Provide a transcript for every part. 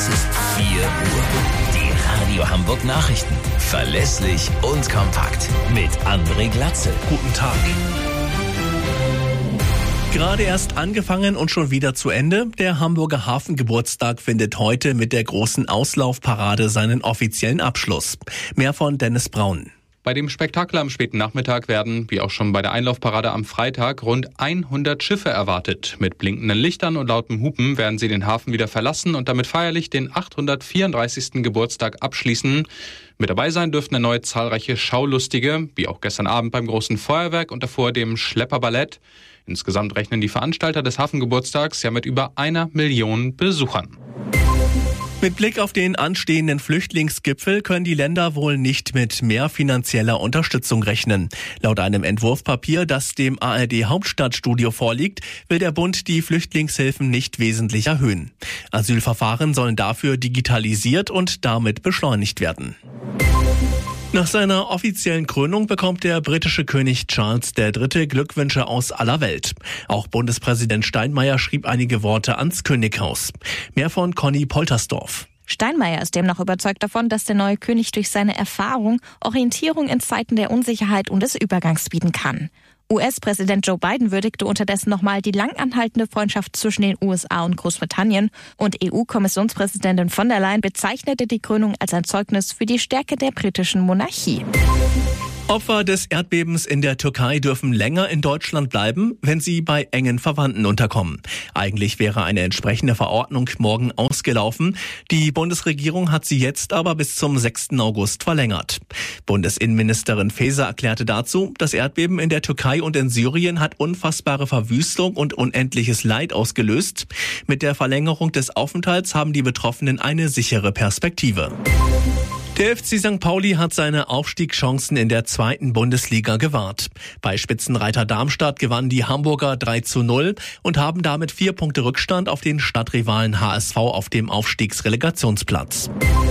Es ist 4 Uhr. Die Radio Hamburg Nachrichten. Verlässlich und kompakt. Mit André Glatzel. Guten Tag. Gerade erst angefangen und schon wieder zu Ende. Der Hamburger Hafengeburtstag findet heute mit der großen Auslaufparade seinen offiziellen Abschluss. Mehr von Dennis Braun. Bei dem Spektakel am späten Nachmittag werden, wie auch schon bei der Einlaufparade am Freitag, rund 100 Schiffe erwartet. Mit blinkenden Lichtern und lautem Hupen werden sie den Hafen wieder verlassen und damit feierlich den 834. Geburtstag abschließen. Mit dabei sein dürften erneut zahlreiche Schaulustige, wie auch gestern Abend beim großen Feuerwerk und davor dem Schlepperballett. Insgesamt rechnen die Veranstalter des Hafengeburtstags ja mit über 1 Million Besuchern. Mit Blick auf den anstehenden Flüchtlingsgipfel können die Länder wohl nicht mit mehr finanzieller Unterstützung rechnen. Laut einem Entwurfspapier, das dem ARD Hauptstadtstudio vorliegt, will der Bund die Flüchtlingshilfen nicht wesentlich erhöhen. Asylverfahren sollen dafür digitalisiert und damit beschleunigt werden. Nach seiner offiziellen Krönung bekommt der britische König Charles III. Glückwünsche aus aller Welt. Auch Bundespräsident Steinmeier schrieb einige Worte ans Könighaus. Mehr von Conny Poltersdorf. Steinmeier ist demnach überzeugt davon, dass der neue König durch seine Erfahrung Orientierung in Zeiten der Unsicherheit und des Übergangs bieten kann. US-Präsident Joe Biden würdigte unterdessen nochmal die langanhaltende Freundschaft zwischen den USA und Großbritannien und EU-Kommissionspräsidentin von der Leyen bezeichnete die Krönung als ein Zeugnis für die Stärke der britischen Monarchie. Opfer des Erdbebens in der Türkei dürfen länger in Deutschland bleiben, wenn sie bei engen Verwandten unterkommen. Eigentlich wäre eine entsprechende Verordnung morgen ausgelaufen. Die Bundesregierung hat sie jetzt aber bis zum 6. August verlängert. Bundesinnenministerin Faeser erklärte dazu, das Erdbeben in der Türkei und in Syrien hat unfassbare Verwüstung und unendliches Leid ausgelöst. Mit der Verlängerung des Aufenthalts haben die Betroffenen eine sichere Perspektive. Der FC St. Pauli hat seine Aufstiegschancen in der 2. Bundesliga gewahrt. Bei Spitzenreiter Darmstadt gewannen die Hamburger 3:0 und haben damit 4 Punkte Rückstand auf den Stadtrivalen HSV auf dem Aufstiegsrelegationsplatz.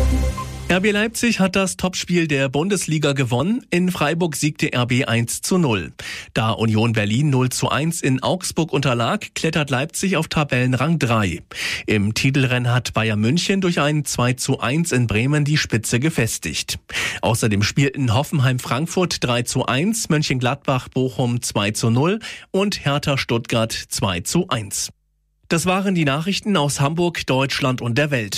RB Leipzig hat das Topspiel der Bundesliga gewonnen. In Freiburg siegte RB 1:0. Da Union Berlin 0:1 in Augsburg unterlag, klettert Leipzig auf Tabellenrang 3. Im Titelrennen hat Bayern München durch ein 2:1 in Bremen die Spitze gefestigt. Außerdem spielten Hoffenheim Frankfurt 3:1, Mönchengladbach Bochum 2:0 und Hertha Stuttgart 2:1. Das waren die Nachrichten aus Hamburg, Deutschland und der Welt.